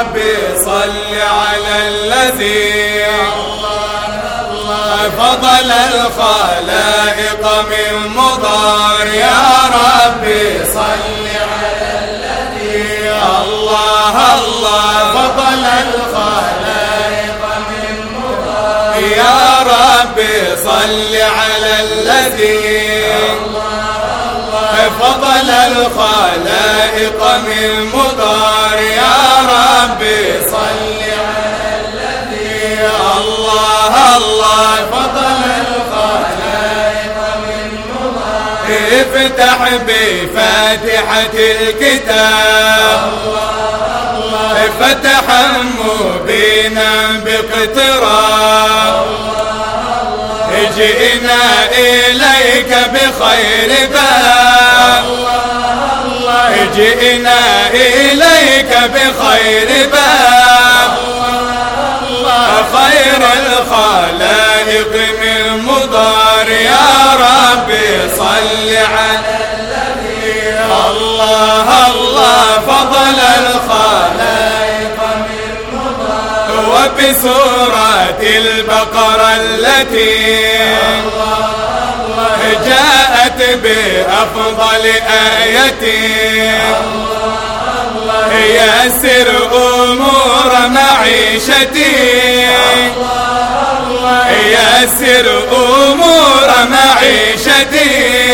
ربي صل على الذي فضل الخلائق من مضار. يا ربي صل على الذي الله فضل الخلائق من مضار. يا ربي صل على الذي فضل الخلائق من مضار. يا ربي صل على الذي الله فضل الخلائق من مضار. افتح بفاتحة الكتاب فتحا مبينا باقتراب. جئنا إليك بخير باب. جئنا إليك بخير باب. خير الخلائق من مضار. يا ربي صل على الذي الله فضل الخلائق من مضار. وبسورة البقرة التي جاءت بأفضل آية يسر أمور معيشتي. يسر أمور معيشتي.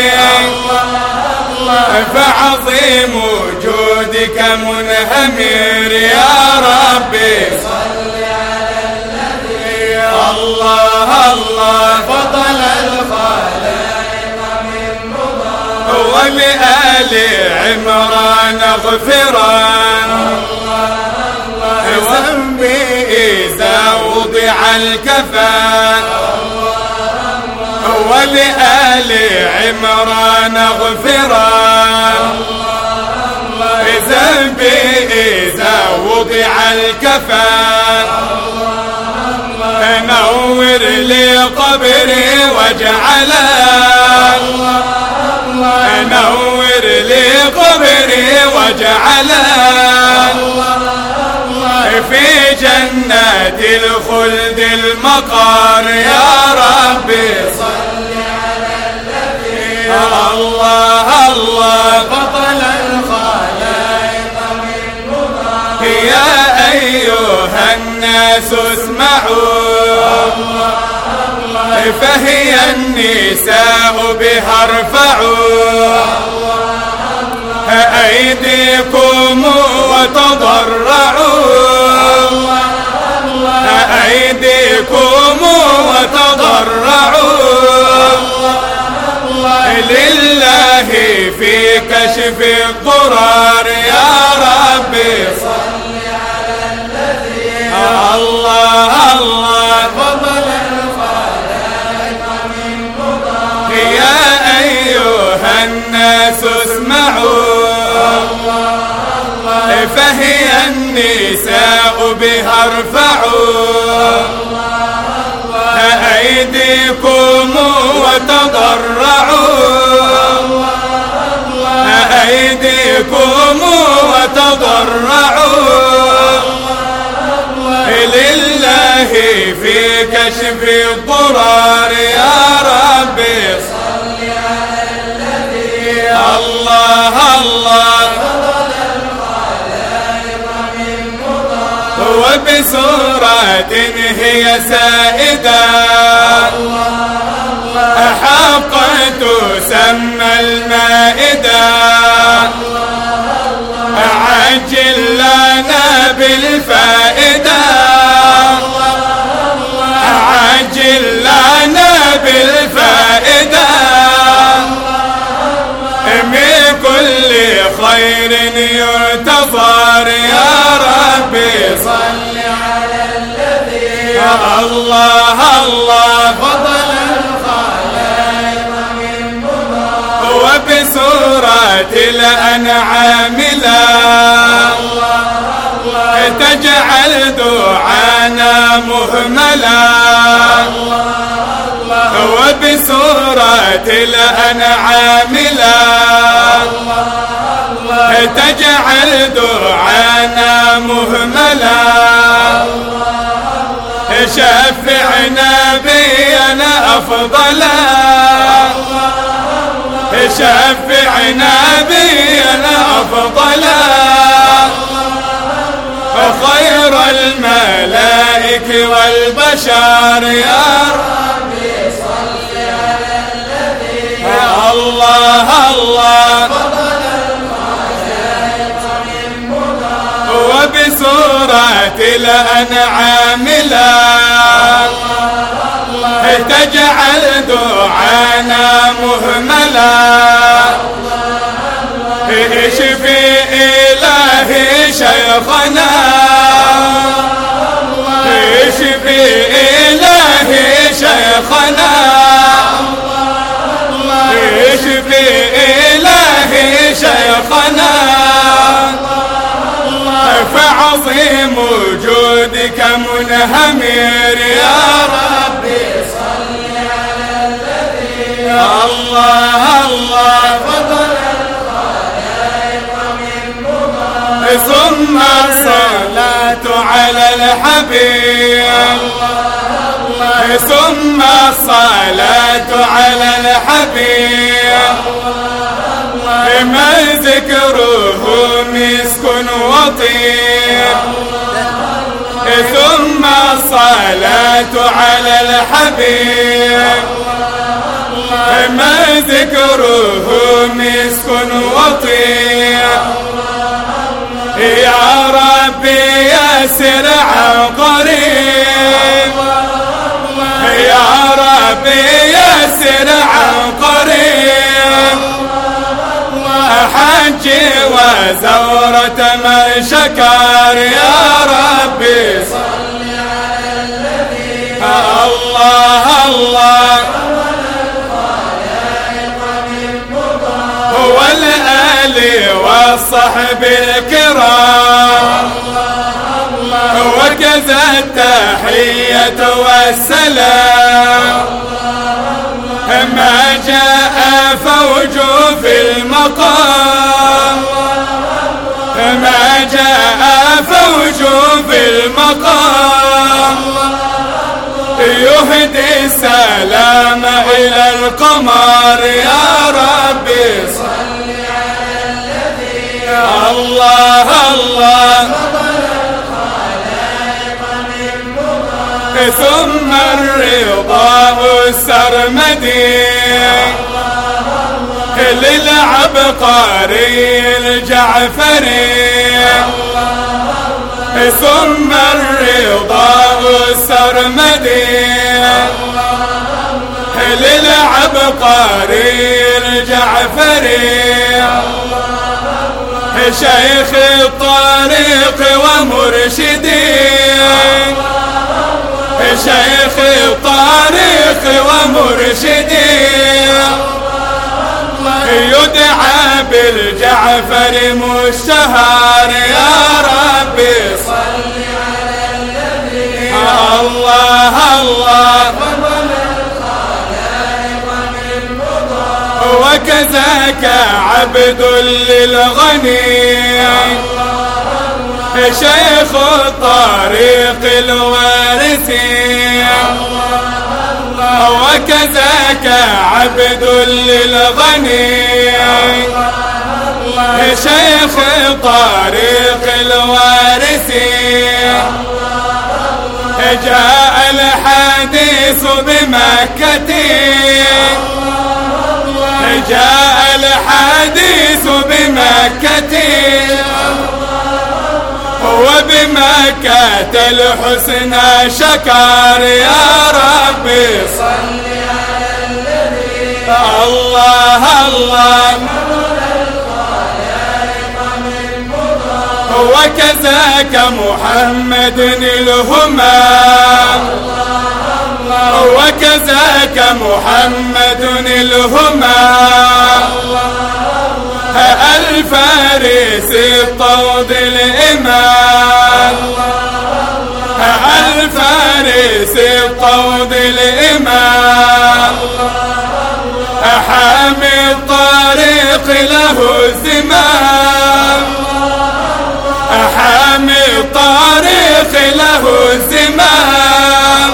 فعظيم جودك منهمر. يا ربي صل على الذي الله فضل الخلائق من مضار. وبآل عمران غفران ذنبي إذا وضع الكفان. ولآل عمران غفران ذنبي إذا وضع الكفان. نور لي قبري واجعله نور لي قبري واجعله في جنات الخلد المقار. يا ربي صل على الذي الله فضل الخلائق من مضار. يا أيها الناس اسمعوا فهي النساء بها ارفعوا أيديكم وتضرعوا. أيديكم وتضرعوا لله في كشف الضرار. يا ربي صل على الذي الله فضل الخلائق من مضار. يا أيها الناس اسمعوا فهي النساء بها ارفعوا أيديكم وتضرعوا. أيديكم وتضرعوا لله في كشف الضرار. يا ربي صل على الذي الله فضل الخلائق من مضار. وبسورة هي سائدة حقا تسمى المائدة. عجل لنا بالفائدة. عجل لنا بالفائدة من كل خير ينتظر. يا ربي صل على الذي الله فضل الخلائق من مضار. وبسورة الأنعام لا تجعل دعانا مهملا. وبسورة الأنعام لا تجعل دعانا مهملا شفع نبينا أفضلا شفع نبينا أفضلا خير الملائكة والبشر يا ربي صل على الذي الله الله وبسورة الأنعام تجعل دعانا مهملا اشفي إلهي شيخنا اشفي إلهي شيخنا اشفي إلهي شيخنا فعظيم وجودك منهمر يا ربي صل على الذي الله الله فضل الخلائق من مضى ثم الصلاة على الحبيب ثم الصلاة على الحبيب ما ذكره مسك وطيب ثم الصلاة على الحبيب ما ذكره مسك وطيب يا ربي يسر عن قريب يا ربي يسر عن قريب حجي وزورة من شكر يا ربي صل على الذي الله الله هو الآل والصحب الكرام وكذا التحية والسلام ما جاء فوج في المقام ما جاء فوج في المقام يهدي السلام إلى القمر يا ربي صل على الذي الله الله ثم الرضا السرمدي للعبقري الجعفري ثم الرضا السرمدي للعبقري الجعفري شيخ الطريق ومرشدي شيخ الطريق ومرشدي يدعى بالجعفر مشتهر يا ربي صل على الذي الله الله وكذاك عبد للغني شيخ الطريق الوارثي وكذاك عبد للغني شيخ الطريق الوارثي جاء الحديث بمكة جاء الحديث بمكة وبمكة الحسنى شكر يا ربي صل على الذي الله الله وكذاك محمد الهمام وكذاك محمد الهمام الفارس الطود الإمام الفارس الطود الإمام حامي الطريق له الزمام الطريق له الزمام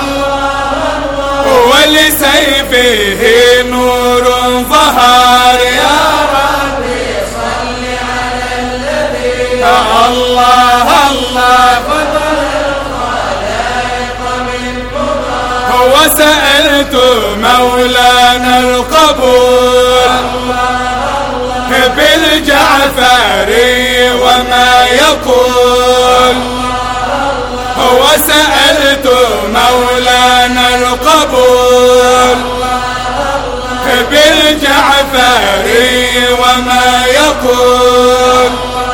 ولسيفه نور ظهر يا ربي صل على الذي الله الله وسألت مولانا القبول بالجعفري وما يقول وسألت مولانا القبول بالجعفري وما يقول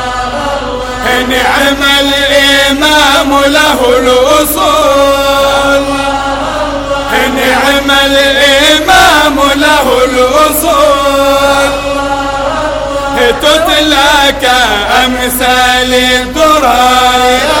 نعم الإمام له الأصول نعم الإمام له الأصول تتلى كأمثال الدرر